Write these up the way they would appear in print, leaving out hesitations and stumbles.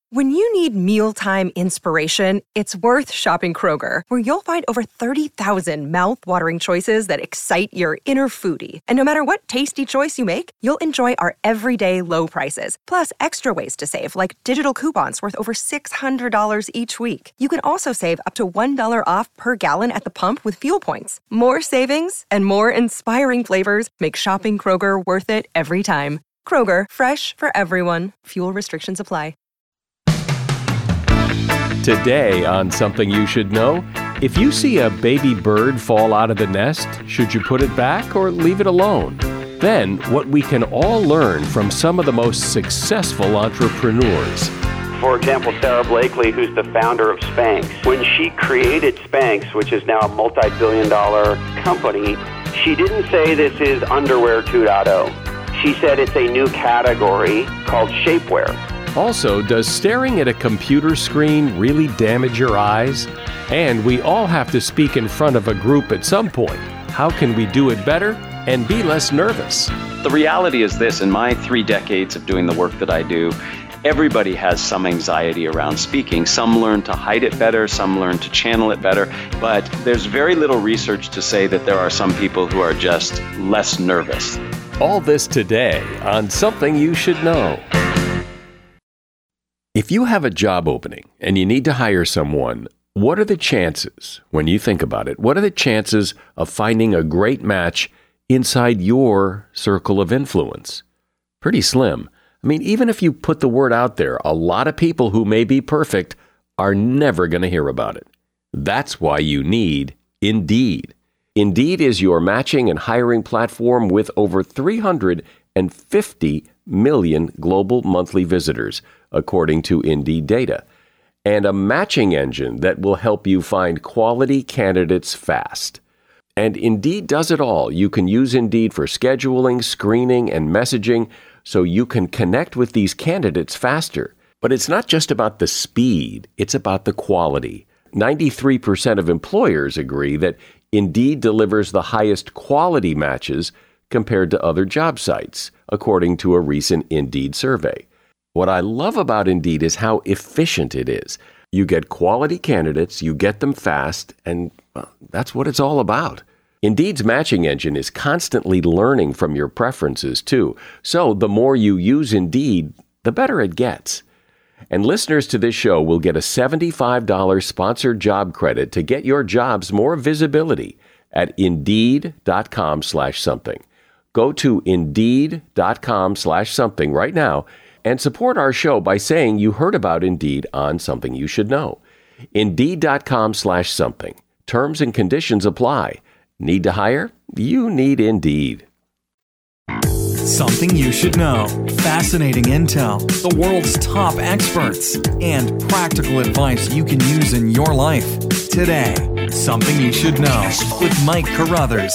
When you need mealtime inspiration, it's worth shopping Kroger, where you'll find over 30,000 mouth-watering choices that excite your inner foodie. And no matter what tasty choice you make, you'll enjoy our everyday low prices, plus extra ways to save, like digital coupons worth over $600 each week. You can also save up to $1 off per gallon at the pump with fuel points. More savings and more inspiring flavors make shopping Kroger worth it every time. Kroger, fresh for everyone. Fuel restrictions apply. Today on Something You Should Know, if you see a baby bird fall out of the nest, should you put it back or leave it alone? Then, what we can all learn from some of the most successful entrepreneurs. For example, Sarah Blakely, who's the founder of Spanx. When she created Spanx, which is now a multi-billion-dollar company, she didn't say this is underwear 2.0. She said it's a new category called shapewear. Also, does staring at a computer screen really damage your eyes? And we all have to speak in front of a group at some point. How can we do it better and be less nervous? The reality is this: in my 3 decades of doing the work that I do, everybody has some anxiety around speaking. Some learn to hide it better, some learn to channel it better, but there's very little research to say that there are some people who are just less nervous. All this today on Something You Should Know. If you have a job opening and you need to hire someone, what are the chances, when you think about it, what are the chances of finding a great match inside your circle of influence? Pretty slim. I mean, even if you put the word out there, a lot of people who may be perfect are never going to hear about it. That's why you need Indeed. Indeed is your matching and hiring platform with over 350 million global monthly visitors, according to Indeed data, and a matching engine that will help you find quality candidates fast. And Indeed does it all. You can use Indeed for scheduling, screening, and messaging so you can connect with these candidates faster. But it's not just about the speed, it's about the quality. 93% of employers agree that Indeed delivers the highest quality matches compared to other job sites, according to a recent Indeed survey. What I love about Indeed is how efficient it is. You get quality candidates, you get them fast, and that's what it's all about. Indeed's matching engine is constantly learning from your preferences, too. So the more you use Indeed, the better it gets. And listeners to this show will get a $75 sponsored job credit to get your jobs more visibility at Indeed.com/something. Go to Indeed.com/something right now and support our show by saying you heard about Indeed on Something You Should Know. Indeed.com/something. Terms and conditions apply. Need to hire? You need Indeed. Something you should know. Fascinating intel, the world's top experts, and practical advice you can use in your life. Today, Something You Should Know with Mike Carruthers.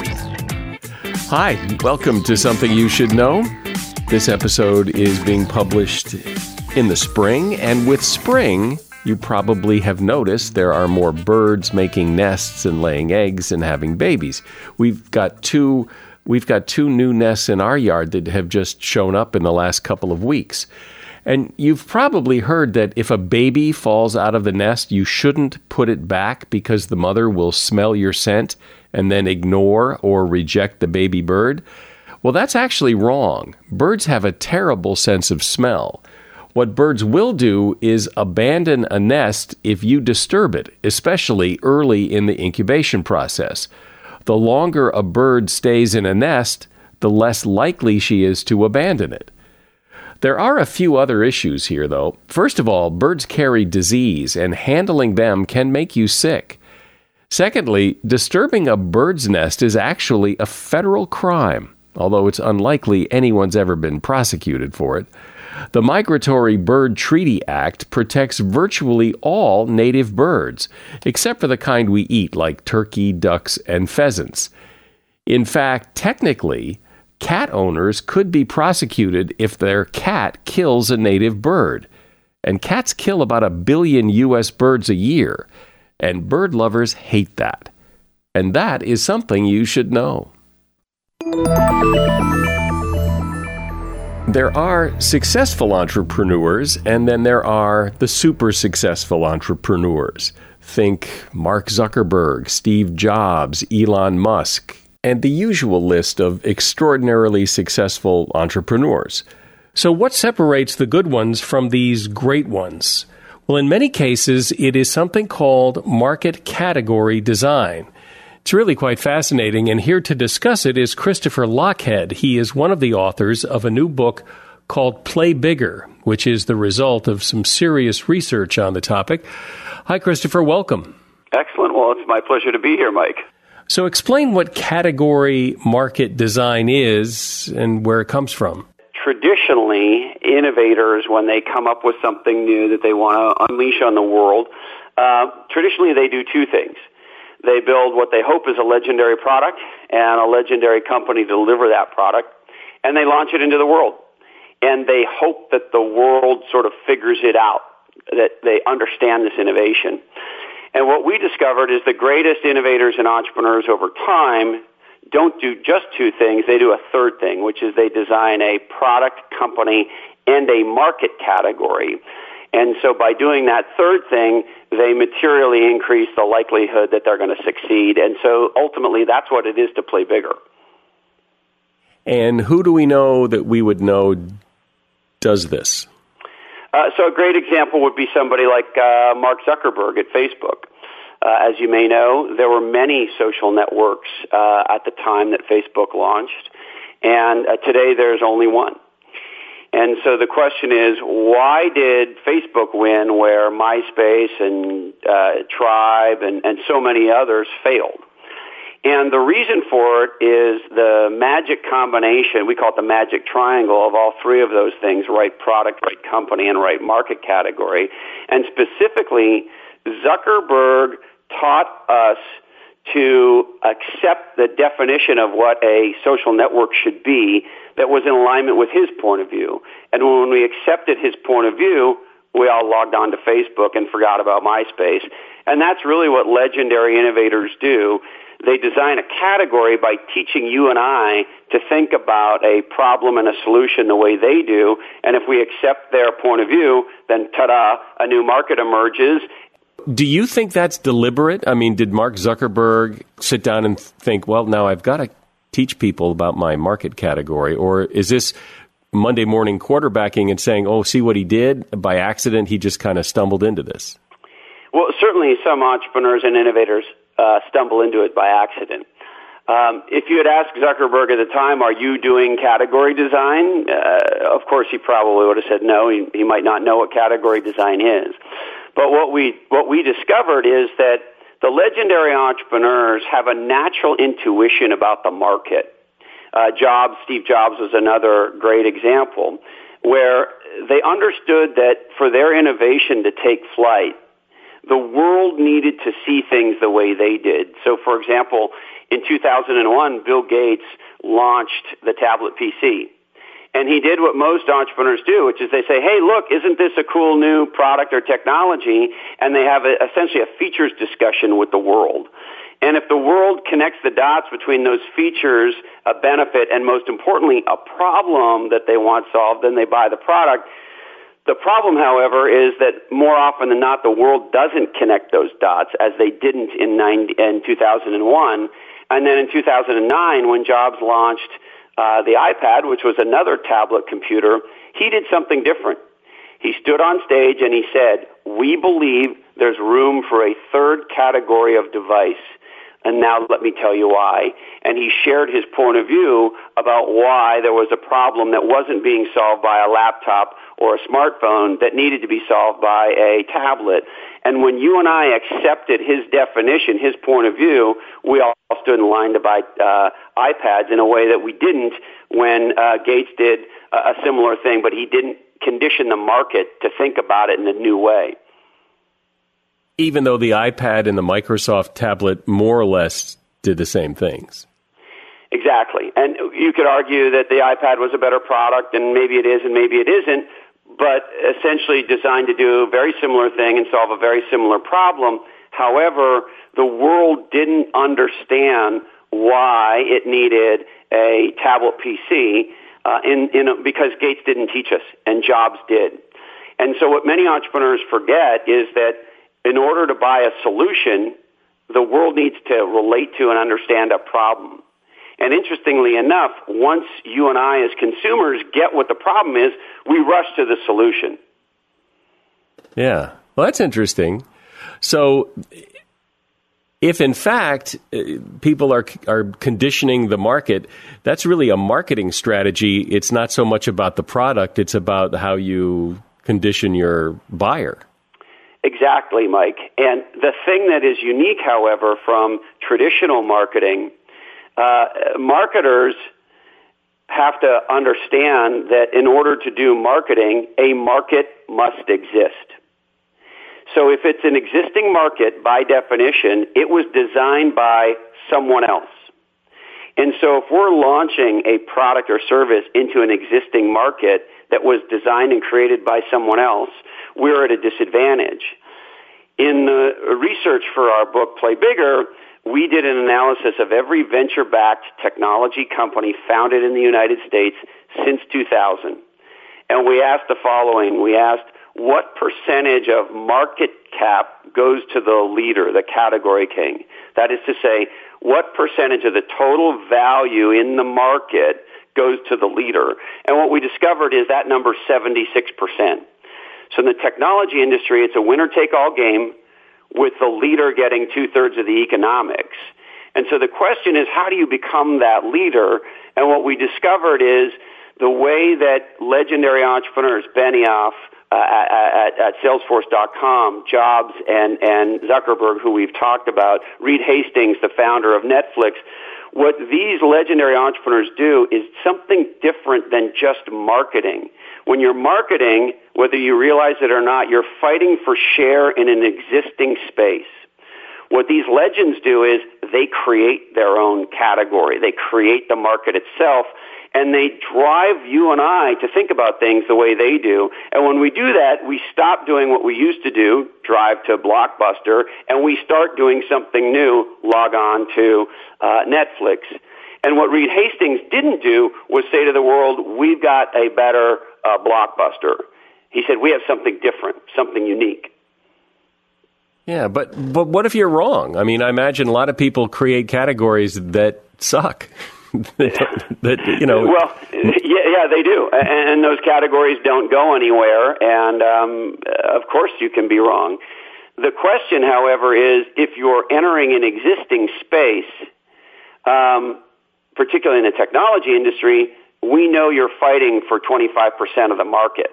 Hi, welcome to Something You Should Know. This episode is being published in the spring, and with spring, you probably have noticed there are more birds making nests and laying eggs and having babies. We've got two new nests in our yard that have just shown up in the last couple of weeks. And you've probably heard that if a baby falls out of the nest, you shouldn't put it back because the mother will smell your scent and then ignore or reject the baby bird. Well, that's actually wrong. Birds have a terrible sense of smell. What birds will do is abandon a nest if you disturb it, especially early in the incubation process. The longer a bird stays in a nest, the less likely she is to abandon it. There are a few other issues here, though. First of all, birds carry disease, and handling them can make you sick. Secondly, disturbing a bird's nest is actually a federal crime, although it's unlikely anyone's ever been prosecuted for it. The Migratory Bird Treaty Act protects virtually all native birds, except for the kind we eat, like turkey, ducks, and pheasants. In fact, technically, cat owners could be prosecuted if their cat kills a native bird. And cats kill about 1 billion U.S. birds a year, and bird lovers hate that. And that is something you should know. There are successful entrepreneurs, and then there are the super successful entrepreneurs. Think Mark Zuckerberg, Steve Jobs, Elon Musk, and the usual list of extraordinarily successful entrepreneurs. So what separates the good ones from these great ones? Well, in many cases, it is something called market category design. It's really quite fascinating, and here to discuss it is Christopher Lochhead. He is one of the authors of a new book called Play Bigger, which is the result of some serious research on the topic. Hi, Christopher. Welcome. Excellent. Well, it's my pleasure to be here, Mike. So explain what category market design is and where it comes from. Traditionally, innovators, when they come up with something new that they want to unleash on the world, traditionally they do two things. They build what they hope is a legendary product and a legendary company to deliver that product, and they launch it into the world. And they hope that the world sort of figures it out, that they understand this innovation. And what we discovered is the greatest innovators and entrepreneurs over time don't do just two things, they do a third thing, which is they design a product, company, and a market category. And so by doing that third thing, they materially increase the likelihood that they're going to succeed. And so ultimately, that's what it is to play bigger. And who do we know that we would know does this? So a great example would be somebody like Mark Zuckerberg at Facebook. As you may know, there were many social networks at the time that Facebook launched, and today there's only one. And so the question is, why did Facebook win where MySpace and Tribe and so many others failed? And the reason for it is the magic combination, we call it the magic triangle of all three of those things, right product, right company, and right market category. And specifically, Zuckerberg taught us to accept the definition of what a social network should be that was in alignment with his point of view. And when we accepted his point of view, we all logged on to Facebook and forgot about MySpace. And that's really what legendary innovators do. They design a category by teaching you and I to think about a problem and a solution the way they do. And if we accept their point of view, then ta-da, a new market emerges. Do you think that's deliberate? I mean, did Mark Zuckerberg sit down and think, well, now I've got to teach people about my market category? Or is this Monday morning quarterbacking and saying, oh, see what he did? By accident, he just kind of stumbled into this? Well, certainly some entrepreneurs and innovators stumble into it by accident. If you had asked Zuckerberg at the time, are you doing category design? Of course, he probably would have said no. He might not know what category design is. But what we discovered is that the legendary entrepreneurs have a natural intuition about the market. Steve Jobs was another great example, where they understood that for their innovation to take flight, the world needed to see things the way they did. So, for example, in 2001, Bill Gates launched the tablet PC. And he did what most entrepreneurs do, which is they say, hey, look, isn't this a cool new product or technology? And they have essentially a features discussion with the world. And if the world connects the dots between those features, a benefit, and most importantly, a problem that they want solved, then they buy the product. The problem, however, is that more often than not, the world doesn't connect those dots, as they didn't in 2001. And then in 2009, when Jobs launched the iPad, which was another tablet computer, he did something different. He stood on stage and he said, we believe there's room for a third category of device. And now let me tell you why. And he shared his point of view about why there was a problem that wasn't being solved by a laptop or a smartphone that needed to be solved by a tablet. And when you and I accepted his definition, his point of view, we all stood in line to buy iPads in a way that we didn't when Gates did a similar thing, but he didn't condition the market to think about it in a new way. Even though the iPad and the Microsoft tablet more or less did the same things. Exactly. And you could argue that the iPad was a better product, and maybe it is and maybe it isn't, but essentially designed to do a very similar thing and solve a very similar problem. However, the world didn't understand why it needed a tablet PC because Gates didn't teach us and Jobs did. And so what many entrepreneurs forget is that in order to buy a solution, the world needs to relate to and understand a problem. And interestingly enough, once you and I as consumers get what the problem is, we rush to the solution. Yeah. Well, that's interesting. So if in fact people are conditioning the market, that's really a marketing strategy. It's not so much about the product. It's about how you condition your buyer. Exactly, Mike. And the thing that is unique, however, from traditional marketing, marketers have to understand that in order to do marketing, a market must exist. So if it's an existing market, by definition, it was designed by someone else. And so if we're launching a product or service into an existing market that was designed and created by someone else, we're at a disadvantage. In the research for our book, Play Bigger, we did an analysis of every venture-backed technology company founded in the United States since 2000. And we asked the following. We asked, what percentage of market cap goes to the leader, the category king? That is to say, what percentage of the total value in the market goes to the leader? And what we discovered is that number 76%. So in the technology industry, it's a winner-take-all game with the leader getting 2/3 of the economics. And so the question is, how do you become that leader? And what we discovered is the way that legendary entrepreneurs, Benioff, at Salesforce.com, Jobs and Zuckerberg, who we've talked about, Reed Hastings, the founder of Netflix, what these legendary entrepreneurs do is something different than just marketing. When you're marketing, whether you realize it or not, you're fighting for share in an existing space. What these legends do is they create their own category. They create the market itself, and they drive you and I to think about things the way they do. And when we do that, we stop doing what we used to do, drive to Blockbuster, and we start doing something new, log on to Netflix. And what Reed Hastings didn't do was say to the world, we've got a better Blockbuster. He said, we have something different, something unique. Yeah, but what if you're wrong? I mean, I imagine a lot of people create categories that suck. that, you know. Well, yeah, they do. And those categories don't go anywhere. And, of course, you can be wrong. The question, however, is if you're entering an existing space, particularly in the technology industry, we know you're fighting for 25% of the market.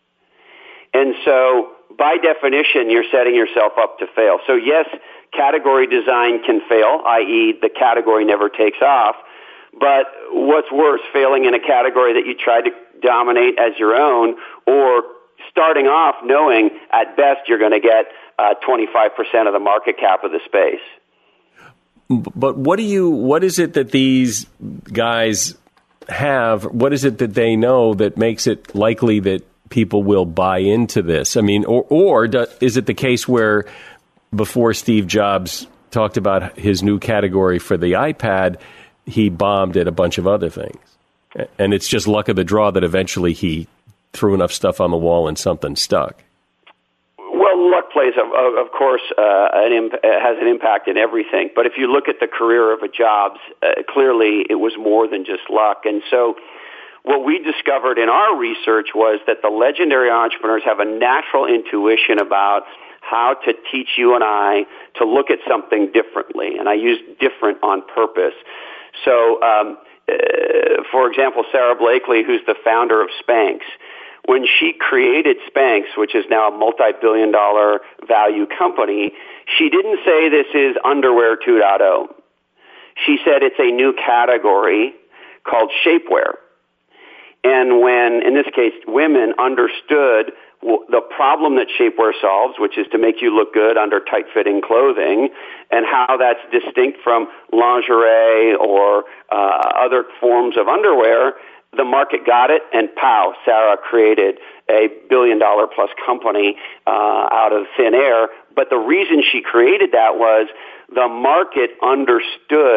And so, by definition, you're setting yourself up to fail. So, yes, category design can fail, i.e. the category never takes off. But what's worse, failing in a category that you tried to dominate as your own, or starting off knowing at best you're going to get 25% of the market cap of the space? But what is it that these guys have? What is it that they know that makes it likely that people will buy into this? I mean, or is it the case where before Steve Jobs talked about his new category for the iPad, he bombed at a bunch of other things? And it's just luck of the draw that eventually he threw enough stuff on the wall and something stuck. Well, luck plays, of course, has an impact in everything. But if you look at the career of a Jobs, clearly it was more than just luck. And so what we discovered in our research was that the legendary entrepreneurs have a natural intuition about how to teach you and I to look at something differently. And I use different on purpose. So, for example, Sarah Blakely, who's the founder of Spanx, when she created Spanx, which is now a multi-billion-dollar value company, she didn't say this is underwear 2.0. She said it's a new category called shapewear. And when, in this case, women understood the problem that shapewear solves, which is to make you look good under tight-fitting clothing, and how that's distinct from lingerie or other forms of underwear, the market got it, and pow, Sarah created a billion-dollar-plus company out of thin air. But the reason she created that was the market understood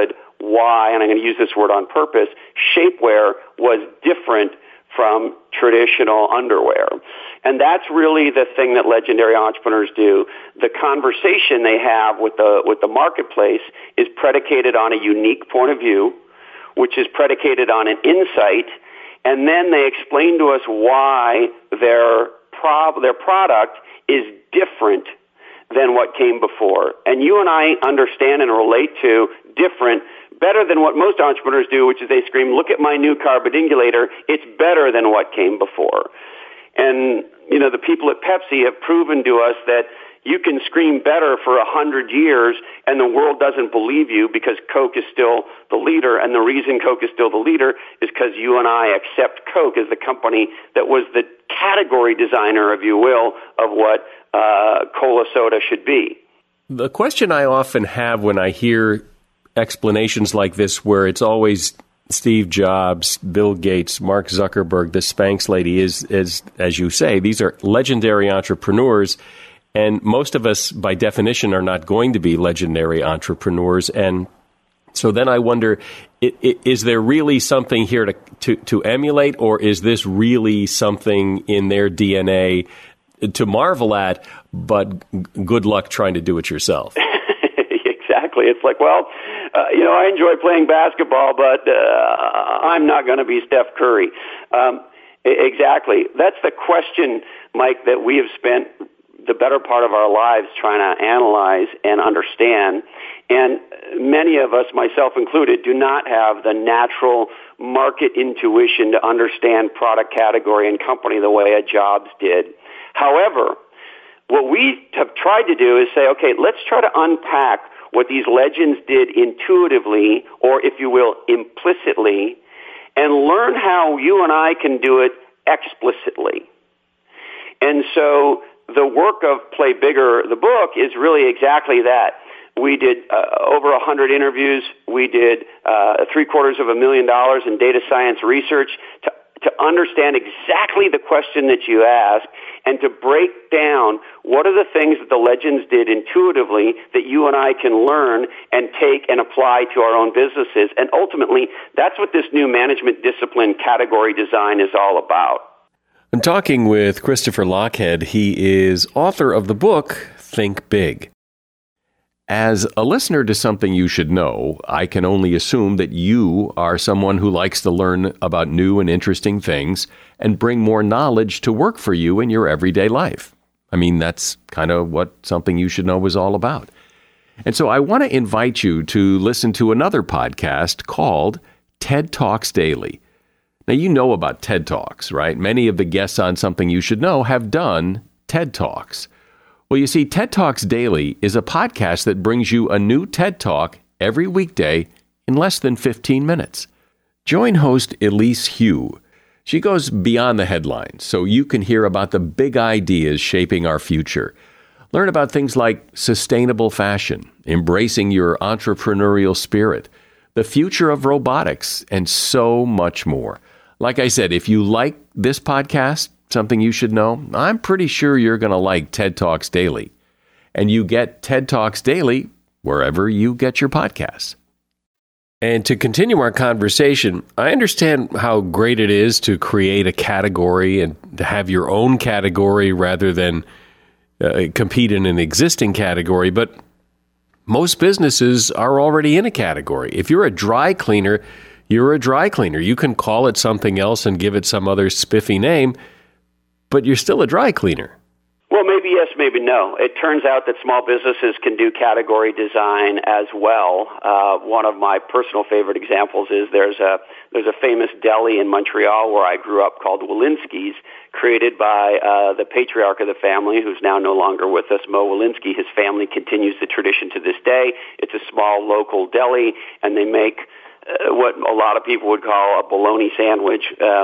why, and I'm going to use this word on purpose, shapewear was different from traditional underwear. And that's really the thing that legendary entrepreneurs do. The conversation they have with the marketplace is predicated on a unique point of view, which is predicated on an insight, and then they explain to us why their product is different than what came before. And you and I understand and relate to different better than what most entrepreneurs do, which is they scream, look at my new carbidingulator, it's better than what came before. And, you know, the people at Pepsi have proven to us that you can scream better for 100 years and the world doesn't believe you because Coke is still the leader. And the reason Coke is still the leader is because you and I accept Coke as the company that was the category designer, if you will, of what cola soda should be. The question I often have when I hear explanations like this, where it's always Steve Jobs, Bill Gates, Mark Zuckerberg, the Spanx lady, is as you say, these are legendary entrepreneurs, and most of us, by definition, are not going to be legendary entrepreneurs. And so then I wonder, is there really something here to emulate, or is this really something in their DNA to marvel at, but good luck trying to do it yourself? Exactly. It's like, well, I enjoy playing basketball, but I'm not going to be Steph Curry. Exactly. That's the question, Mike, that we have spent the better part of our lives trying to analyze and understand. And many of us, myself included, do not have the natural market intuition to understand product category and company the way a Jobs did. However, what we have tried to do is say, okay, let's try to unpack what these legends did intuitively, or if you will, implicitly, and learn how you and I can do it explicitly. And so the work of Play Bigger, the book, is really exactly that. We did over 100 interviews. We did $750,000 in data science research to understand exactly the question that you asked and to break down what are the things that the legends did intuitively that you and I can learn and take and apply to our own businesses. And ultimately, that's what this new management discipline category design is all about. I'm talking with Christopher Lochhead. He is author of the book, Think Big. As a listener to Something You Should Know, I can only assume that you are someone who likes to learn about new and interesting things and bring more knowledge to work for you in your everyday life. I mean, that's kind of what Something You Should Know is all about. And so I want to invite you to listen to another podcast called TED Talks Daily. Now, you know about TED Talks, right? Many of the guests on Something You Should Know have done TED Talks. Well, you see, TED Talks Daily is a podcast that brings you a new TED Talk every weekday in less than 15 minutes. Join host Elise Hu. She goes beyond the headlines, so you can hear about the big ideas shaping our future. Learn about things like sustainable fashion, embracing your entrepreneurial spirit, the future of robotics, and so much more. Like I said, if you like this podcast, Something You Should Know, I'm pretty sure you're going to like TED Talks Daily. And you get TED Talks Daily wherever you get your podcasts. And to continue our conversation, I understand how great it is to create a category and to have your own category rather than compete in an existing category. But most businesses are already in a category. If you're a dry cleaner, you're a dry cleaner. You can call it something else and give it some other spiffy name, but you're still a dry cleaner. Well, maybe yes, maybe no. It turns out that small businesses can do category design as well. One of my personal favorite examples is there's a famous deli in Montreal where I grew up called Walensky's, created by the patriarch of the family, who's now no longer with us, Mo Walensky. His family continues the tradition to this day. It's a small local deli, and they make what a lot of people would call a bologna sandwich.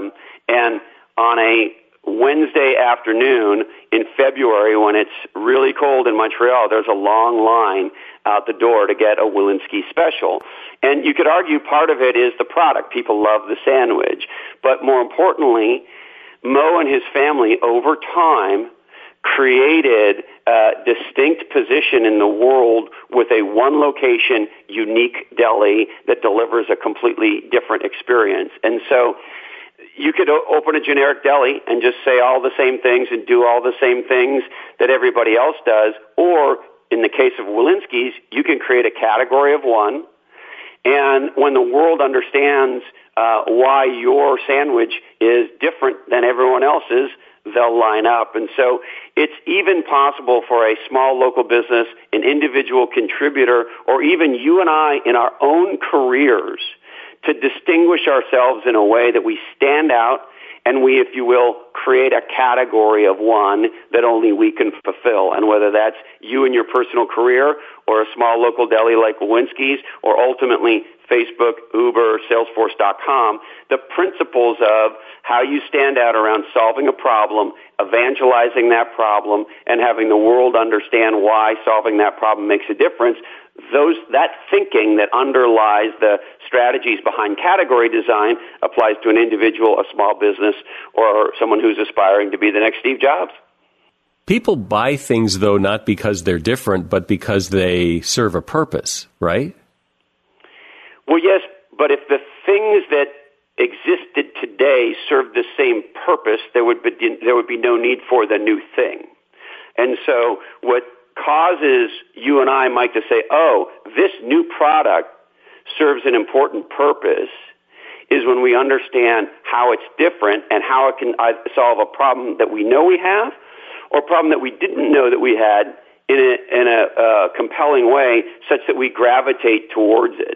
And on a Wednesday afternoon in February, when it's really cold in Montreal, there's a long line out the door to get a Walensky special. And you could argue part of it is the product. People love the sandwich. But more importantly, Mo and his family over time created a distinct position in the world with a one location, unique deli that delivers a completely different experience. And so you could open a generic deli and just say all the same things and do all the same things that everybody else does. Or in the case of Walensky's, you can create a category of one. And when the world understands why your sandwich is different than everyone else's, they'll line up. And so it's even possible for a small local business, an individual contributor, or even you and I in our own careers to distinguish ourselves in a way that we stand out and we, if you will, create a category of one that only we can fulfill. And whether that's you in your personal career or a small local deli like Walensky's or ultimately Facebook, Uber, Salesforce.com, the principles of how you stand out around solving a problem, evangelizing that problem, and having the world understand why solving that problem makes a difference, that thinking that underlies the strategies behind category design applies to an individual, a small business, or someone who's aspiring to be the next Steve Jobs. People buy things, though, not because they're different, but because they serve a purpose, right? Well, yes, but if the things that existed today served the same purpose, there would be no need for the new thing. And so what causes you and I, Mike, to say, oh, this new product serves an important purpose is when we understand how it's different and how it can solve a problem that we know we have or a problem that we didn't know that we had in a compelling way such that we gravitate towards it.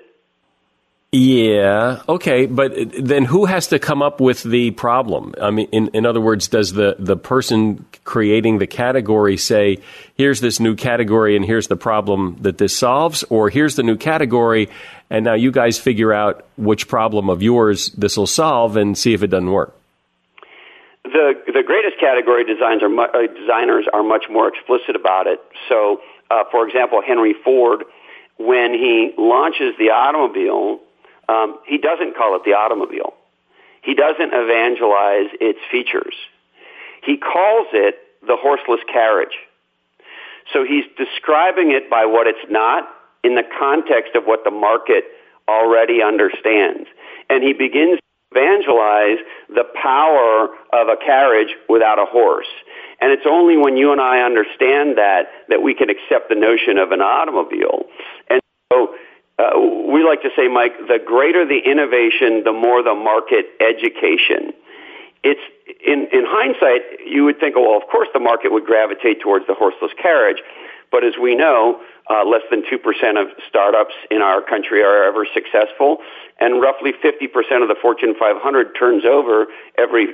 Yeah, okay, but then who has to come up with the problem? I mean, in other words, does the person creating the category say, here's this new category and here's the problem that this solves, or here's the new category and now you guys figure out which problem of yours this will solve and see if it doesn't work? The greatest category designers are much more explicit about it. So, for example, Henry Ford, when he launches the automobile, he doesn't call it the automobile. He doesn't evangelize its features. He calls it the horseless carriage. So he's describing it by what it's not in the context of what the market already understands. And he begins to evangelize the power of a carriage without a horse. And it's only when you and I understand that we can accept the notion of an automobile. And so we like to say, Mike, the greater the innovation, the more the market education. It's in hindsight, you would think, oh, well, of course the market would gravitate towards the horseless carriage. But as we know, less than 2% of startups in our country are ever successful, and roughly 50% of the Fortune 500 turns over every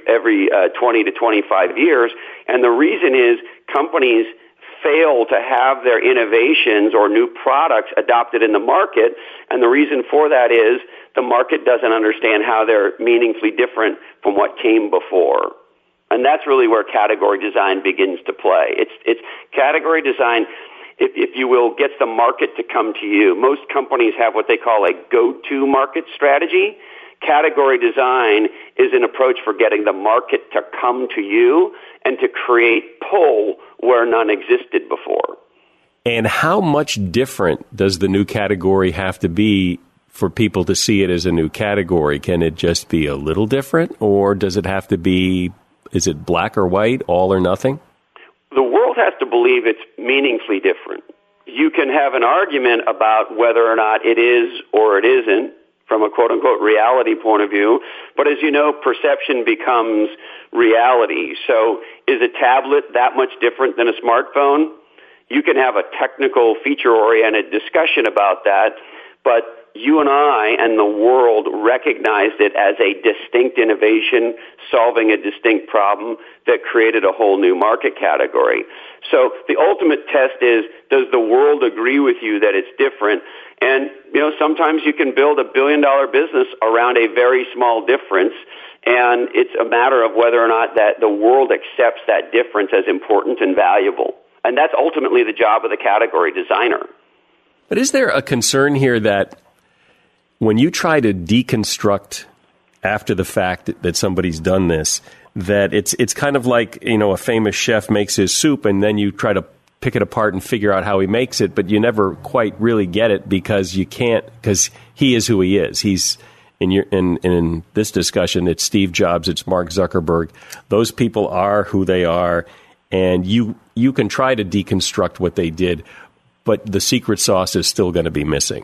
20 to 25 years. And the reason is companies fail to have their innovations or new products adopted in the market, and the reason for that is the market doesn't understand how they're meaningfully different from what came before. And that's really where category design begins to play. It's category design, if you will, gets the market to come to you. Most companies have what they call a go-to market strategy. Category design is an approach for getting the market to come to you and to create pull where none existed before. And how much different does the new category have to be for people to see it as a new category? Can it just be a little different, or does it have to be, is it black or white, all or nothing? The world has to believe it's meaningfully different. You can have an argument about whether or not it is or it isn't from a quote-unquote reality point of view, but as you know, perception becomes reality. So is a tablet that much different than a smartphone? You can have a technical, feature-oriented discussion about that, but you and I and the world recognized it as a distinct innovation, solving a distinct problem that created a whole new market category. So the ultimate test is, does the world agree with you that it's different? And, sometimes you can build $1 billion business around a very small difference, and it's a matter of whether or not that the world accepts that difference as important and valuable. And that's ultimately the job of the category designer. But is there a concern here that when you try to deconstruct after the fact that somebody's done this, that it's kind of like, a famous chef makes his soup and then you try to pick it apart and figure out how he makes it, but you never quite really get it because he is who he is. He's in this discussion, it's Steve Jobs, it's Mark Zuckerberg. Those people are who they are, and you can try to deconstruct what they did, but the secret sauce is still going to be missing.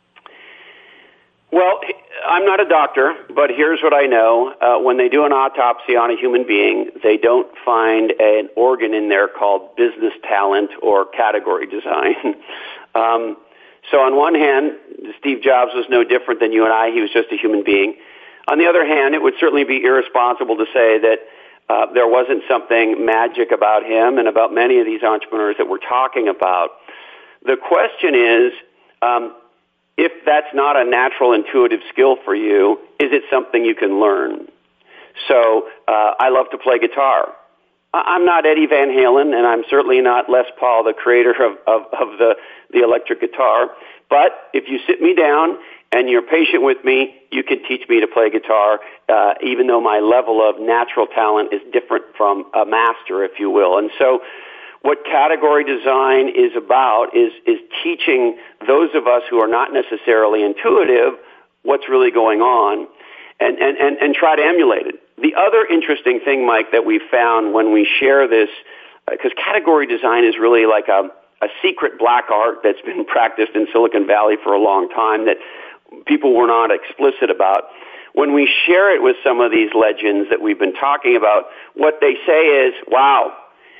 Well, I'm not a doctor, but here's what I know. When they do an autopsy on a human being, they don't find an organ in there called business talent or category design. So on one hand, Steve Jobs was no different than you and I. He was just a human being. On the other hand, it would certainly be irresponsible to say that there wasn't something magic about him and about many of these entrepreneurs that we're talking about. The question is, if that's not a natural, intuitive skill for you, is it something you can learn? So I love to play guitar. I'm not Eddie Van Halen, and I'm certainly not Les Paul, the creator of the electric guitar. But if you sit me down and you're patient with me, you can teach me to play guitar, even though my level of natural talent is different from a master, if you will. And so what category design is about is teaching those of us who are not necessarily intuitive what's really going on and try to emulate it. The other interesting thing, Mike, that we found when we share this, because category design is really like a secret black art that's been practiced in Silicon Valley for a long time that people were not explicit about. When we share it with some of these legends that we've been talking about, what they say is, wow,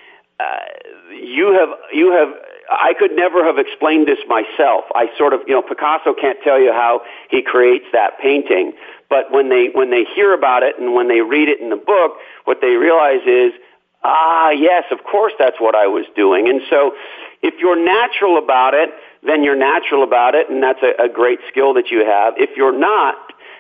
I could never have explained this myself. Picasso can't tell you how he creates that painting. But when they hear about it and when they read it in the book, what they realize is, yes, of course that's what I was doing. And so if you're natural about it, then you're natural about it, and that's a great skill that you have. If you're not,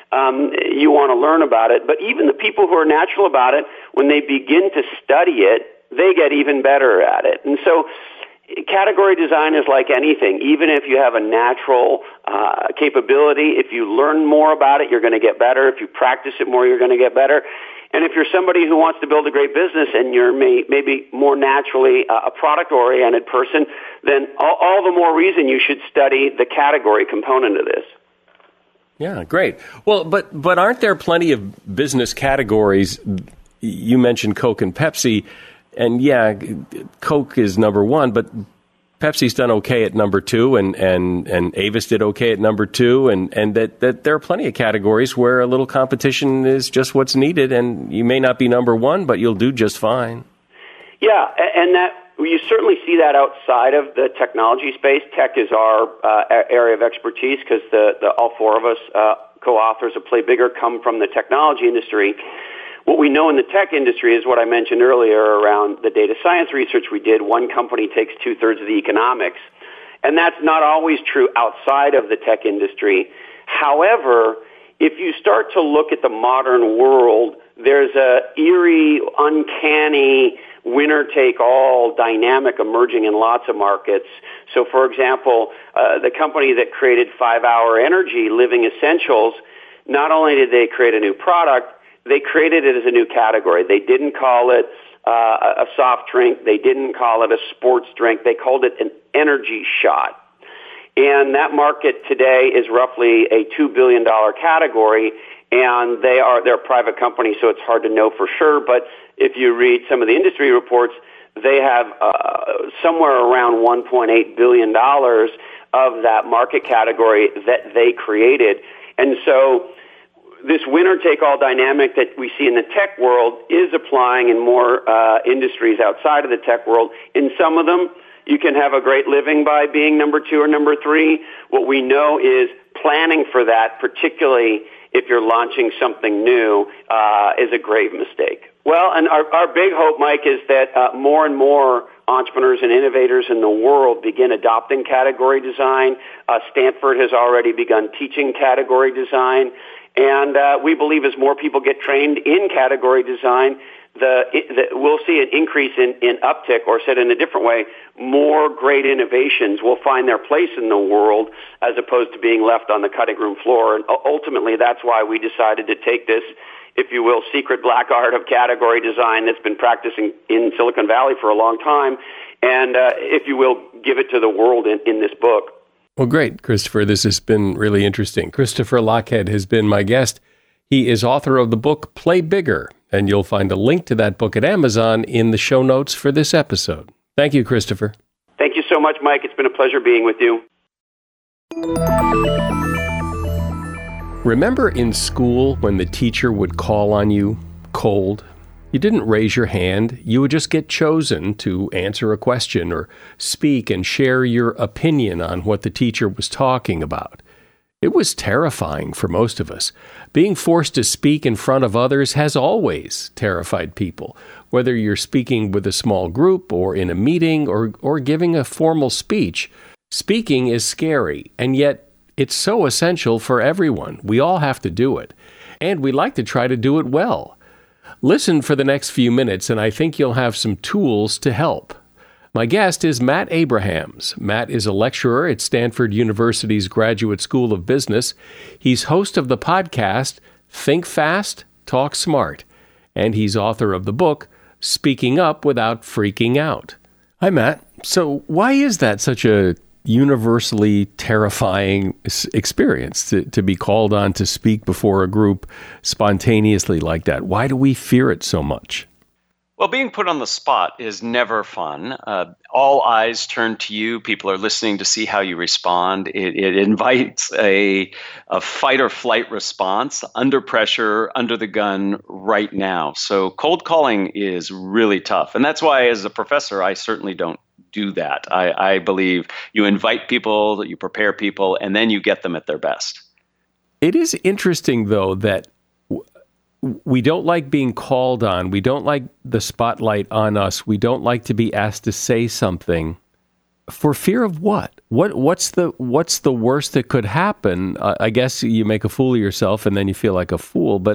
you want to learn about it. But even the people who are natural about it, when they begin to study it, they get even better at it. And so category design is like anything. Even if you have a natural capability, if you learn more about it, you're going to get better. If you practice it more, you're going to get better. And if you're somebody who wants to build a great business and you're maybe more naturally a product-oriented person, then all the more reason you should study the category component of this. Yeah, great. Well, but aren't there plenty of business categories? You mentioned Coke and Pepsi. And yeah, Coke is number one, but Pepsi's done okay at number two, and Avis did okay at number two, and that there are plenty of categories where a little competition is just what's needed, and you may not be number one, but you'll do just fine. Yeah, and that you certainly see that outside of the technology space. Tech is our area of expertise because all four of us co-authors of Play Bigger come from the technology industry. What we know in the tech industry is what I mentioned earlier around the data science research we did. One company takes 2/3 of the economics. And that's not always true outside of the tech industry. However, if you start to look at the modern world, there's a eerie, uncanny, winner-take-all dynamic emerging in lots of markets. So, for example, the company that created 5-Hour Energy, Living Essentials, not only did they create a new product, they created it as a new category. They didn't call it a soft drink. They didn't call it a sports drink. They called it an energy shot. And that market today is roughly a $2 billion category, and they're a private company, so it's hard to know for sure. But if you read some of the industry reports, they have somewhere around $1.8 billion of that market category that they created. And so this winner-take-all dynamic that we see in the tech world is applying in more industries outside of the tech world. In some of them, you can have a great living by being number 2 or number 3. What we know is planning for that, particularly if you're launching something new, is a grave mistake. Well, and our big hope, Mike, is that more and more entrepreneurs and innovators in the world begin adopting category design. Stanford has already begun teaching category design. And we believe as more people get trained in category design, we'll see an increase in uptick, or said in a different way, more great innovations will find their place in the world as opposed to being left on the cutting room floor. And ultimately, that's why we decided to take this if you will, secret black art of category design that's been practicing in Silicon Valley for a long time, and, if you will, give it to the world in this book. Well, great, Christopher. This has been really interesting. Christopher Lochhead has been my guest. He is author of the book Play Bigger, and you'll find a link to that book at Amazon in the show notes for this episode. Thank you, Christopher. Thank you so much, Mike. It's been a pleasure being with you. Remember in school when the teacher would call on you cold? You didn't raise your hand. You would just get chosen to answer a question or speak and share your opinion on what the teacher was talking about. It was terrifying for most of us. Being forced to speak in front of others has always terrified people, whether you're speaking with a small group or in a meeting or giving a formal speech. Speaking is scary, and yet it's so essential for everyone. We all have to do it, and we like to try to do it well. Listen for the next few minutes, and I think you'll have some tools to help. My guest is Matt Abrahams. Matt is a lecturer at Stanford University's Graduate School of Business. He's host of the podcast Think Fast, Talk Smart, and he's author of the book Speaking Up Without Freaking Out. Hi, Matt. So why is that such a universally terrifying experience to be called on to speak before a group spontaneously like that? Why do we fear it so much? Well, being put on the spot is never fun. All eyes turn to you. People are listening to see how you respond. It invites a fight or flight response under pressure, under the gun right now. So cold calling is really tough. And that's why as a professor, I certainly don't do that. I believe you invite people, you prepare people, and then you get them at their best. It is interesting, though, that we don't like being called on. We don't like the spotlight on us. We don't like to be asked to say something. For fear of what? What's the worst that could happen? I guess you make a fool of yourself and then you feel like a fool. But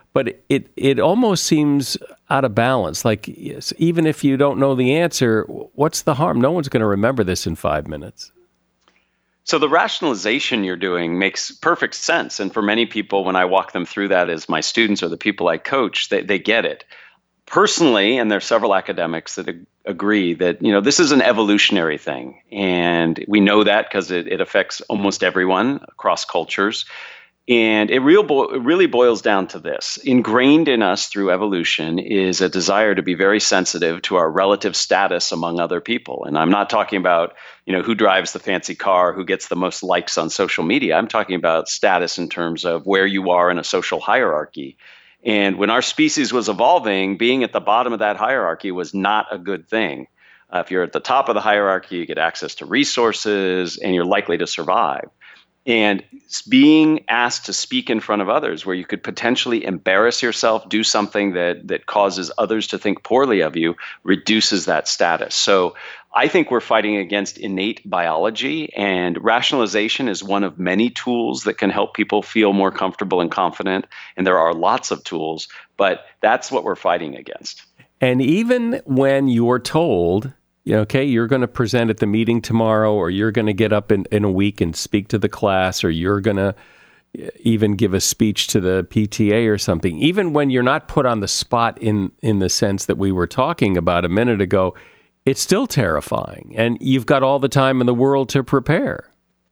it almost seems out of balance. Like, yes, even if you don't know the answer, what's the harm? No one's going to remember this in 5 minutes. So the rationalization you're doing makes perfect sense. And for many people, when I walk them through that as my students or the people I coach, they get it. Personally, and there are several academics that agree that, this is an evolutionary thing. And we know that because it affects almost everyone across cultures. And it really boils down to this. Ingrained in us through evolution is a desire to be very sensitive to our relative status among other people. And I'm not talking about, who drives the fancy car, who gets the most likes on social media. I'm talking about status in terms of where you are in a social hierarchy. And when our species was evolving, being at the bottom of that hierarchy was not a good thing. If you're at the top of the hierarchy, you get access to resources and you're likely to survive. And being asked to speak in front of others where you could potentially embarrass yourself, do something that causes others to think poorly of you, reduces that status. So I think we're fighting against innate biology, and rationalization is one of many tools that can help people feel more comfortable and confident. And there are lots of tools, but that's what we're fighting against. And even when you're told, okay, you're going to present at the meeting tomorrow, or you're going to get up in a week and speak to the class, or you're going to even give a speech to the PTA or something, even when you're not put on the spot in the sense that we were talking about a minute ago, it's still terrifying. And you've got all the time in the world to prepare.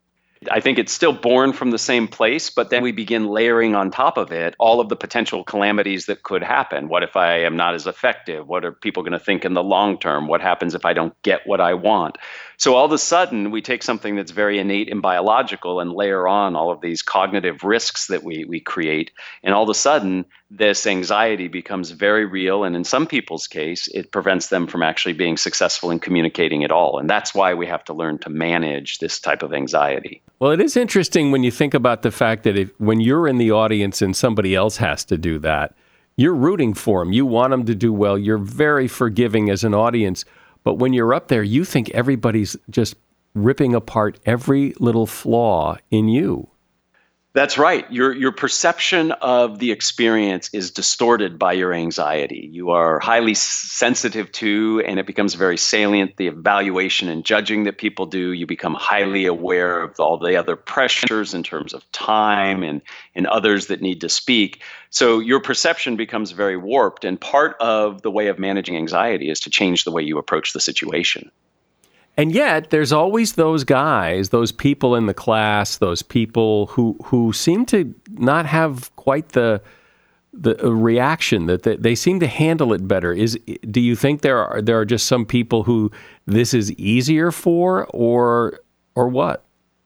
I think it's still born from the same place, but then we begin layering on top of it all of the potential calamities that could happen. What if I am not as effective? What are people going to think in the long term? What happens if I don't get what I want? So all of a sudden, we take something that's very innate and biological and layer on all of these cognitive risks that we create. And all of a sudden, this anxiety becomes very real. And in some people's case, it prevents them from actually being successful in communicating at all. And that's why we have to learn to manage this type of anxiety. Well, it is interesting when you think about the fact that when you're in the audience and somebody else has to do that, you're rooting for them. You want them to do well. You're very forgiving as an audience. But when you're up there, you think everybody's just ripping apart every little flaw in you. That's right. Your perception of the experience is distorted by your anxiety. You are highly sensitive to, and it becomes very salient, the evaluation and judging that people do. You become highly aware of all the other pressures in terms of time and others that need to speak. So your perception becomes very warped. And part of the way of managing anxiety is to change the way you approach the situation. And yet, there's always those guys, those people in the class, those people who seem to not have quite the reaction that they seem to handle it better. Do you think there are just some people who this is easier for, or what?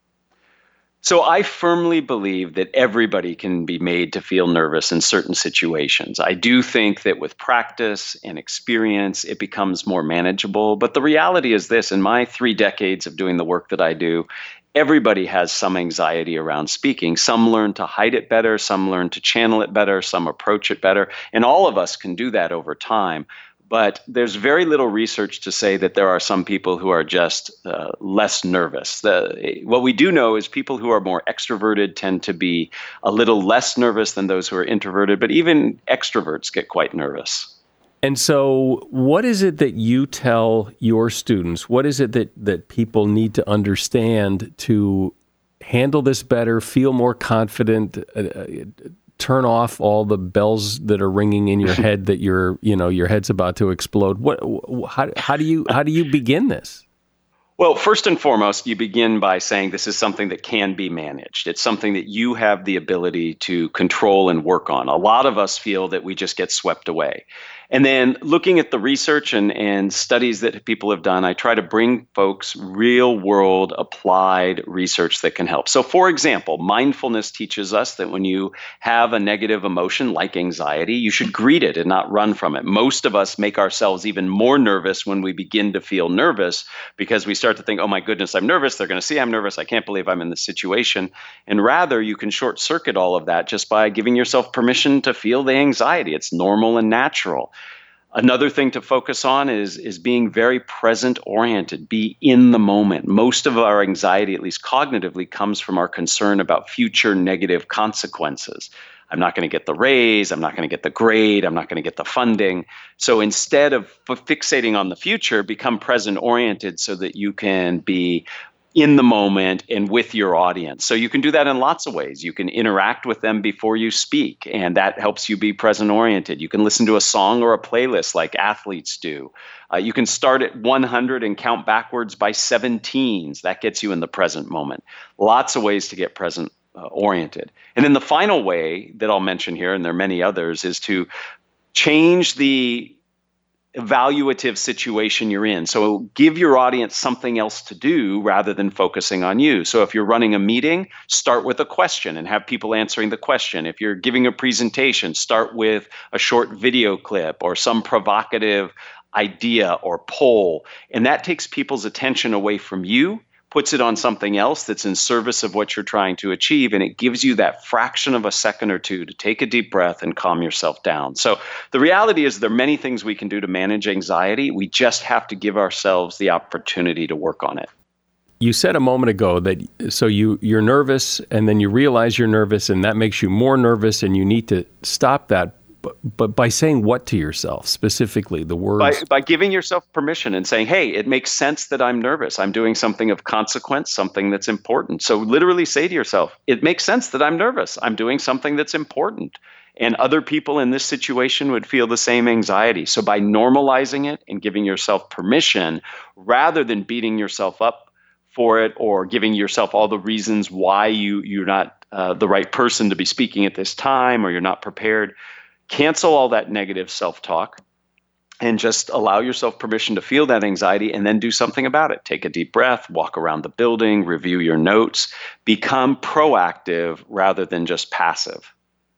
So I firmly believe that everybody can be made to feel nervous in certain situations. I do think that with practice and experience, it becomes more manageable. But the reality is this: in my 3 decades of doing the work that I do, everybody has some anxiety around speaking. Some learn to hide it better, some learn to channel it better, some approach it better. And all of us can do that over time. But there's very little research to say that there are some people who are just less nervous. What we do know is people who are more extroverted tend to be a little less nervous than those who are introverted, but even extroverts get quite nervous. And so what is it that you tell your students? What is it that people need to understand to handle this better, feel more confident, turn off all the bells that are ringing in your head that your head's about to explode? How do you begin this? Well, first and foremost, you begin by saying this is something that can be managed. It's something that you have the ability to control and work on. A lot of us feel that we just get swept away. And then looking at the research and studies that people have done, I try to bring folks real world applied research that can help. So for example, mindfulness teaches us that when you have a negative emotion like anxiety, you should greet it and not run from it. Most of us make ourselves even more nervous when we begin to feel nervous because we start to think, oh my goodness, I'm nervous. They're going to see I'm nervous. I can't believe I'm in this situation. And rather, you can short circuit all of that just by giving yourself permission to feel the anxiety. It's normal and natural. Another thing to focus on is being very present oriented, be in the moment. Most of our anxiety, at least cognitively, comes from our concern about future negative consequences. I'm not going to get the raise, I'm not going to get the grade, I'm not going to get the funding. So instead of fixating on the future, become present oriented so that you can be in the moment and with your audience. So you can do that in lots of ways. You can interact with them before you speak, and that helps you be present oriented. You can listen to a song or a playlist like athletes do. You can start at 100 and count backwards by 17s. That gets you in the present moment. Lots of ways to get present oriented. And then the final way that I'll mention here, and there are many others, is to change the evaluative situation you're in. So give your audience something else to do rather than focusing on you. So if you're running a meeting, start with a question and have people answering the question. If you're giving a presentation, start with a short video clip or some provocative idea or poll. And that takes people's attention away from you, puts it on something else that's in service of what you're trying to achieve, and it gives you that fraction of a second or two to take a deep breath and calm yourself down. So the reality is there are many things we can do to manage anxiety. We just have to give ourselves the opportunity to work on it. You said a moment ago that you're nervous and then you realize you're nervous and that makes you more nervous and you need to stop that. But by saying what to yourself, specifically the words? By giving yourself permission and saying, hey, it makes sense that I'm nervous. I'm doing something of consequence, something that's important. So literally say to yourself, it makes sense that I'm nervous. I'm doing something that's important. And other people in this situation would feel the same anxiety. So by normalizing it and giving yourself permission, rather than beating yourself up for it or giving yourself all the reasons why you're not the right person to be speaking at this time or you're not prepared, cancel all that negative self-talk and just allow yourself permission to feel that anxiety and then do something about it. Take a deep breath, walk around the building, review your notes, become proactive rather than just passive.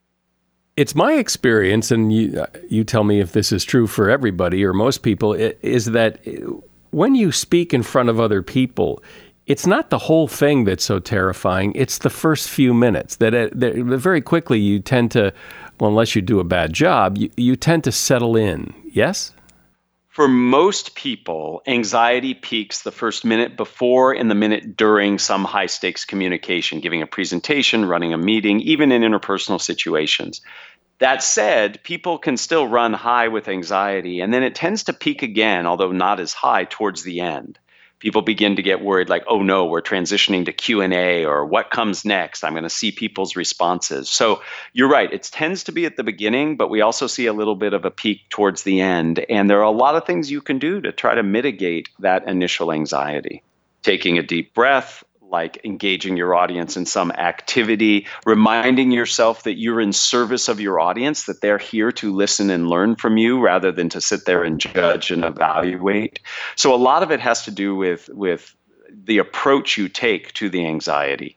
It's my experience, and you tell me if this is true for everybody or most people, is that when you speak in front of other people, it's not the whole thing that's so terrifying. It's the first few minutes that very quickly you tend to, well, unless you do a bad job, you tend to settle in. Yes? For most people, anxiety peaks the first minute before and the minute during some high-stakes communication, giving a presentation, running a meeting, even in interpersonal situations. That said, people can still run high with anxiety, and then it tends to peak again, although not as high, towards the end. People begin to get worried like, oh no, we're transitioning to Q&A, or what comes next? I'm going to see people's responses. So you're right, it tends to be at the beginning, but we also see a little bit of a peak towards the end. And there are a lot of things you can do to try to mitigate that initial anxiety. Taking a deep breath, like engaging your audience in some activity, reminding yourself that you're in service of your audience, that they're here to listen and learn from you rather than to sit there and judge and evaluate. So a lot of it has to do with the approach you take to the anxiety.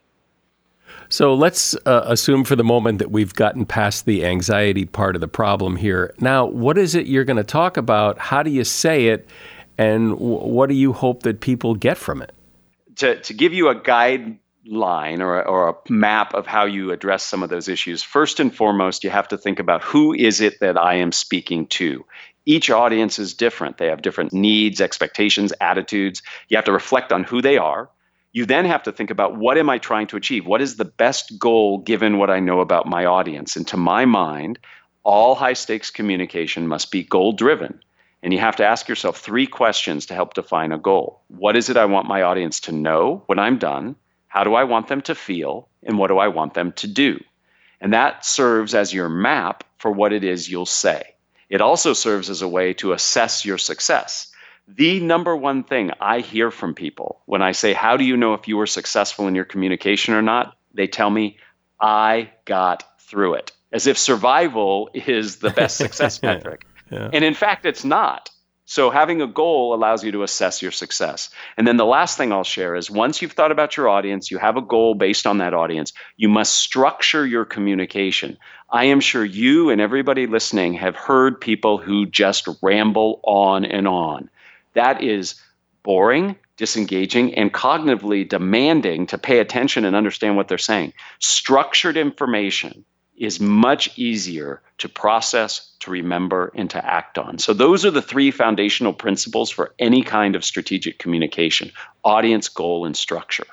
So let's assume for the moment that we've gotten past the anxiety part of the problem here. Now, what is it you're going to talk about? How do you say it? And what do you hope that people get from it? To give you a guideline or a map of how you address some of those issues, first and foremost, you have to think about who is it that I am speaking to. Each audience is different. They have different needs, expectations, attitudes. You have to reflect on who they are. You then have to think about, what am I trying to achieve? What is the best goal given what I know about my audience? And to my mind, all high-stakes communication must be goal-driven. And you have to ask yourself 3 questions to help define a goal. What is it I want my audience to know when I'm done? How do I want them to feel? And what do I want them to do? And that serves as your map for what it is you'll say. It also serves as a way to assess your success. The number one thing I hear from people when I say, how do you know if you were successful in your communication or not? They tell me, I got through it. As if survival is the best success metric. Yeah. And in fact, it's not. So having a goal allows you to assess your success. And then the last thing I'll share is, once you've thought about your audience, you have a goal based on that audience, you must structure your communication. I am sure you and everybody listening have heard people who just ramble on and on. That is boring, disengaging, and cognitively demanding to pay attention and understand what they're saying. Structured information is much easier to process, to remember, and to act on. So those are the 3 foundational principles for any kind of strategic communication: audience, goal, and structure.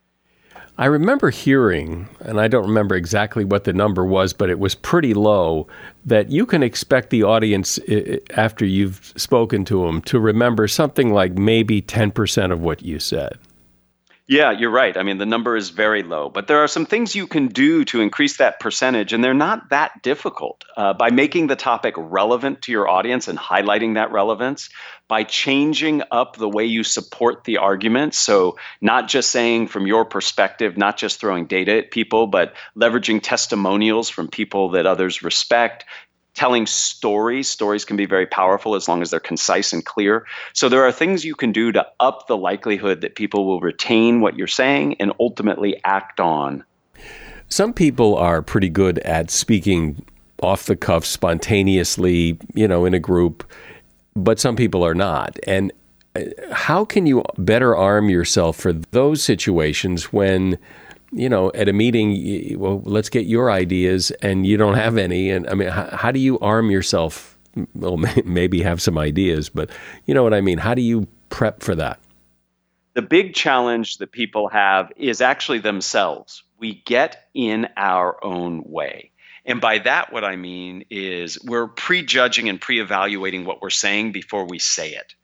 I remember hearing, and I don't remember exactly what the number was, but it was pretty low, that you can expect the audience, after you've spoken to them, to remember something like maybe 10% of what you said. Yeah, you're right. I mean, the number is very low, but there are some things you can do to increase that percentage, and they're not that difficult. By making the topic relevant to your audience and highlighting that relevance, by changing up the way you support the argument. So not just saying from your perspective, not just throwing data at people, but leveraging testimonials from people that others respect. Telling stories. Stories can be very powerful as long as they're concise and clear. So there are things you can do to up the likelihood that people will retain what you're saying and ultimately act on. Some people are pretty good at speaking off the cuff, spontaneously, in a group, but some people are not. And how can you better arm yourself for those situations when, at a meeting, well, let's get your ideas, and you don't have any? And I mean, how do you arm yourself? Well, maybe have some ideas, but you know what I mean? How do you prep for that? The big challenge that people have is actually themselves. We get in our own way. And by that, what I mean is we're prejudging and pre-evaluating what we're saying before we say it.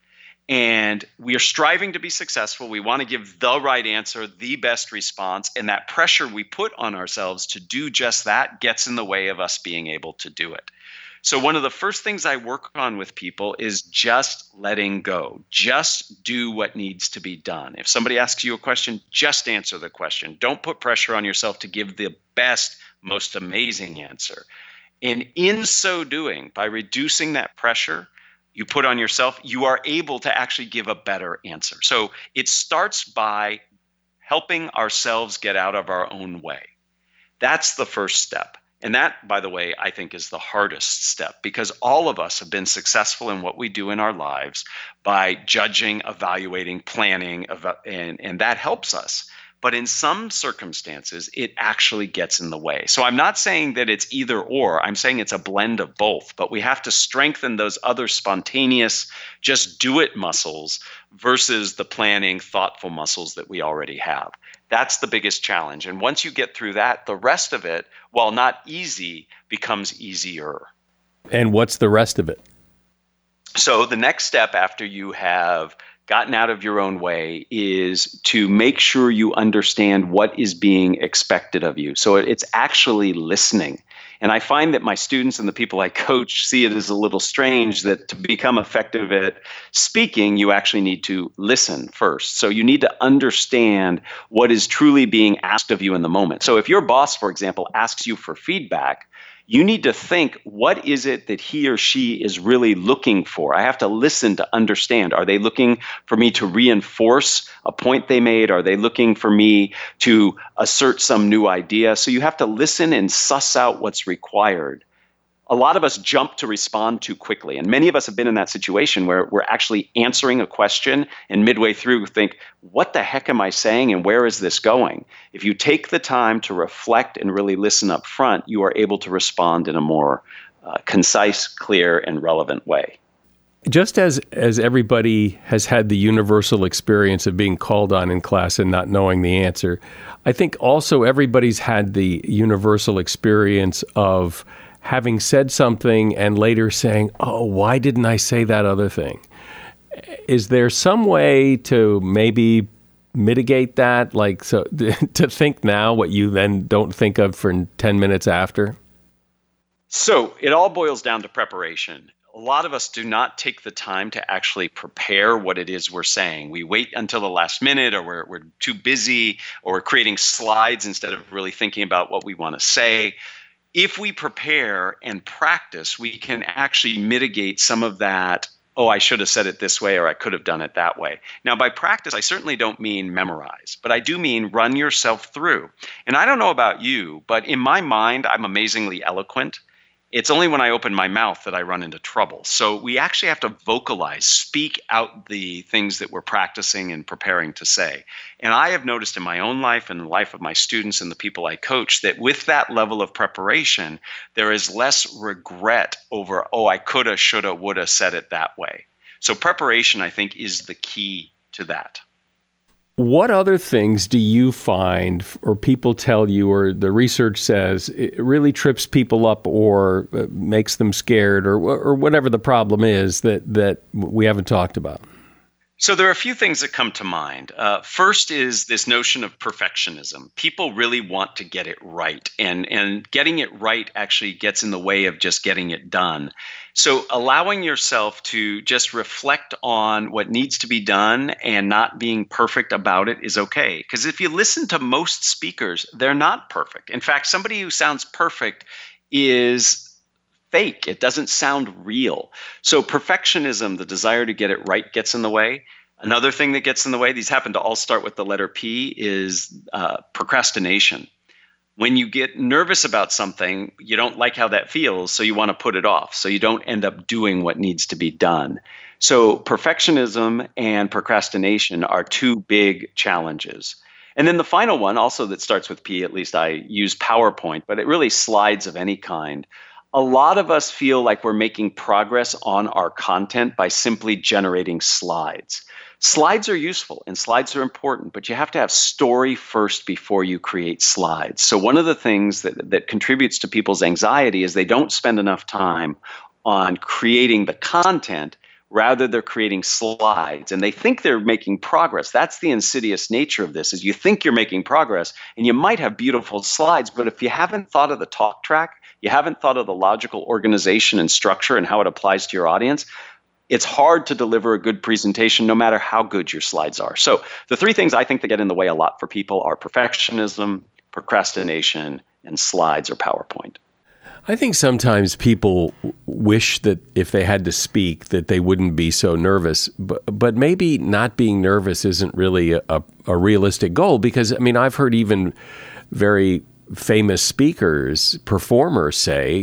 And we are striving to be successful. We want to give the right answer, the best response. And that pressure we put on ourselves to do just that gets in the way of us being able to do it. So one of the first things I work on with people is just letting go. Just do what needs to be done. If somebody asks you a question, just answer the question. Don't put pressure on yourself to give the best, most amazing answer. And in so doing, by reducing that pressure you put on yourself, you are able to actually give a better answer. So it starts by helping ourselves get out of our own way. That's the first step. And that, by the way, I think is the hardest step, because all of us have been successful in what we do in our lives by judging, evaluating, planning, and that helps us. But in some circumstances, it actually gets in the way. So I'm not saying that it's either or. I'm saying it's a blend of both. But we have to strengthen those other spontaneous, just do it muscles versus the planning, thoughtful muscles that we already have. That's the biggest challenge. And once you get through that, the rest of it, while not easy, becomes easier. And what's the rest of it? So the next step after you have gotten out of your own way is to make sure you understand what is being expected of you. So it's actually listening. And I find that my students and the people I coach see it as a little strange that to become effective at speaking, you actually need to listen first. So you need to understand what is truly being asked of you in the moment. So if your boss, for example, asks you for feedback, you need to think, what is it that he or she is really looking for? I have to listen to understand. Are they looking for me to reinforce a point they made? Are they looking for me to assert some new idea? So you have to listen and suss out what's required. A lot of us jump to respond too quickly. And many of us have been in that situation where we're actually answering a question and midway through think, what the heck am I saying and where is this going? If you take the time to reflect and really listen up front, you are able to respond in a more concise, clear, and relevant way. Just as everybody has had the universal experience of being called on in class and not knowing the answer, I think also everybody's had the universal experience of having said something and later saying, oh, why didn't I say that other thing? Is there some way to maybe mitigate that? Like, so to think now what you then don't think of for 10 minutes after? So it all boils down to preparation. A lot of us do not take the time to actually prepare what it is we're saying. We wait until the last minute, or we're too busy, or we're creating slides instead of really thinking about what we want to say. If we prepare and practice, we can actually mitigate some of that, oh, I should have said it this way or I could have done it that way. Now, by practice, I certainly don't mean memorize, but I do mean run yourself through. And I don't know about you, but in my mind, I'm amazingly eloquent. It's only when I open my mouth that I run into trouble. So we actually have to vocalize, speak out the things that we're practicing and preparing to say. And I have noticed in my own life and the life of my students and the people I coach that with that level of preparation, there is less regret over, oh, I coulda, shoulda, woulda said it that way. So preparation, I think, is the key to that. What other things do you find, or people tell you, or the research says, it really trips people up or makes them scared, or whatever the problem is that we haven't talked about? So there are a few things that come to mind. First is this notion of perfectionism. People really want to get it right, and getting it right actually gets in the way of just getting it done. So allowing yourself to just reflect on what needs to be done and not being perfect about it is okay. Because if you listen to most speakers, they're not perfect. In fact, somebody who sounds perfect is fake. It doesn't sound real. So perfectionism, the desire to get it right, gets in the way. Another thing that gets in the way, these happen to all start with the letter P, is procrastination. When you get nervous about something, you don't like how that feels, so you want to put it off. So you don't end up doing what needs to be done. So perfectionism and procrastination are two big challenges. And then the final one, also that starts with P, at least I use PowerPoint, but it really slides of any kind. A lot of us feel like we're making progress on our content by simply generating slides. Slides are useful and slides are important, but you have to have story first before you create slides. So one of the things that contributes to people's anxiety is they don't spend enough time on creating the content. Rather, they're creating slides and they think they're making progress. That's the insidious nature of this, is you think you're making progress and you might have beautiful slides, but if you haven't thought of the talk track, you haven't thought of the logical organization and structure and how it applies to your audience, it's hard to deliver a good presentation no matter how good your slides are. So the three things I think that get in the way a lot for people are perfectionism, procrastination, and slides or PowerPoint. I think sometimes people wish that if they had to speak that they wouldn't be so nervous, but maybe not being nervous isn't really a realistic goal, because, I mean, I've heard even very famous speakers, performers say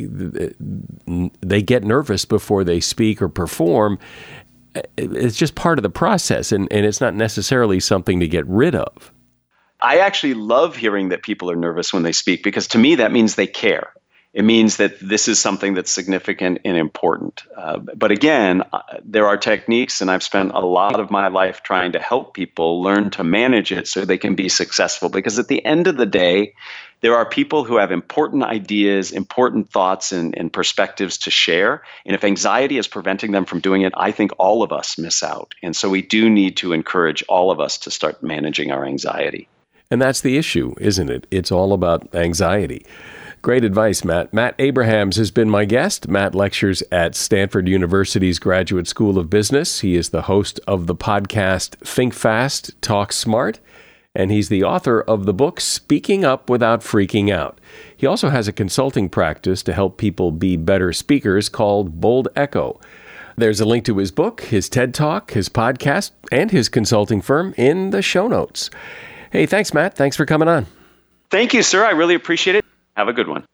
they get nervous before they speak or perform. It's just part of the process, and it's not necessarily something to get rid of. I actually love hearing that people are nervous when they speak, because to me, that means they care. It means that this is something that's significant and important. But again, there are techniques, and I've spent a lot of my life trying to help people learn to manage it so they can be successful. Because at the end of the day, there are people who have important ideas, important thoughts, and perspectives to share. And if anxiety is preventing them from doing it, I think all of us miss out. And so we do need to encourage all of us to start managing our anxiety. And that's the issue, isn't it? It's all about anxiety. Great advice, Matt. Matt Abrahams has been my guest. Matt lectures at Stanford University's Graduate School of Business. He is the host of the podcast Think Fast, Talk Smart, and he's the author of the book Speaking Up Without Freaking Out. He also has a consulting practice to help people be better speakers called Bold Echo. There's a link to his book, his TED Talk, his podcast, and his consulting firm in the show notes. Hey, thanks, Matt. Thanks for coming on. Thank you, sir. I really appreciate it. Have a good one.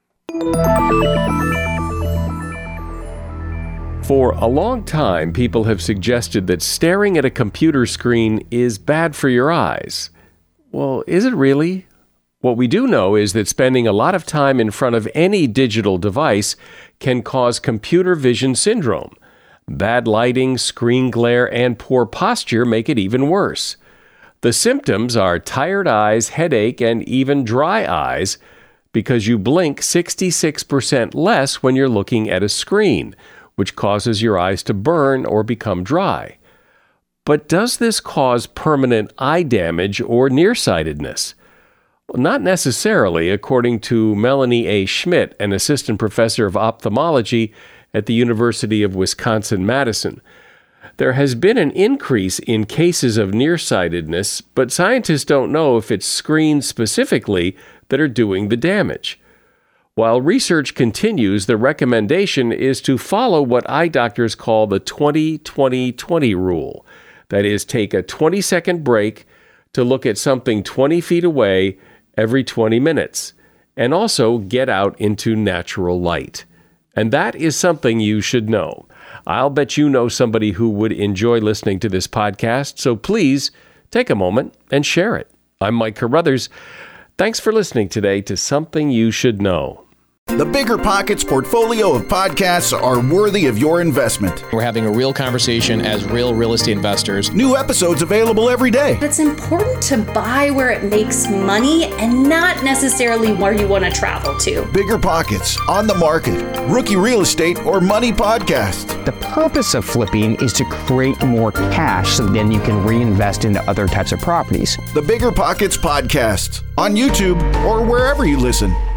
For a long time, people have suggested that staring at a computer screen is bad for your eyes. Well, is it really? What we do know is that spending a lot of time in front of any digital device can cause computer vision syndrome. Bad lighting, screen glare, and poor posture make it even worse. The symptoms are tired eyes, headache, and even dry eyes, because you blink 66% less when you're looking at a screen, which causes your eyes to burn or become dry. But does this cause permanent eye damage or nearsightedness? Well, not necessarily, according to Melanie A. Schmidt, an assistant professor of ophthalmology at the University of Wisconsin-Madison. There has been an increase in cases of nearsightedness, but scientists don't know if it's screens specifically that are doing the damage. While research continues, the recommendation is to follow what eye doctors call the 20-20-20 rule. That is, take a 20-second break to look at something 20 feet away every 20 minutes, and also get out into natural light. And that is something you should know. I'll bet you know somebody who would enjoy listening to this podcast, so please take a moment and share it. I'm Mike Carruthers. Thanks for listening today to Something You Should Know. The Bigger Pockets portfolio of podcasts are worthy of your investment. We're having a real conversation as real estate investors. New episodes available every day. It's important to buy where it makes money and not necessarily where you want to travel to. Bigger Pockets, On the Market, Rookie Real Estate, or Money Podcast. The purpose of flipping is to create more cash so then you can reinvest into other types of properties. The Bigger Pockets Podcast, on YouTube or wherever you listen.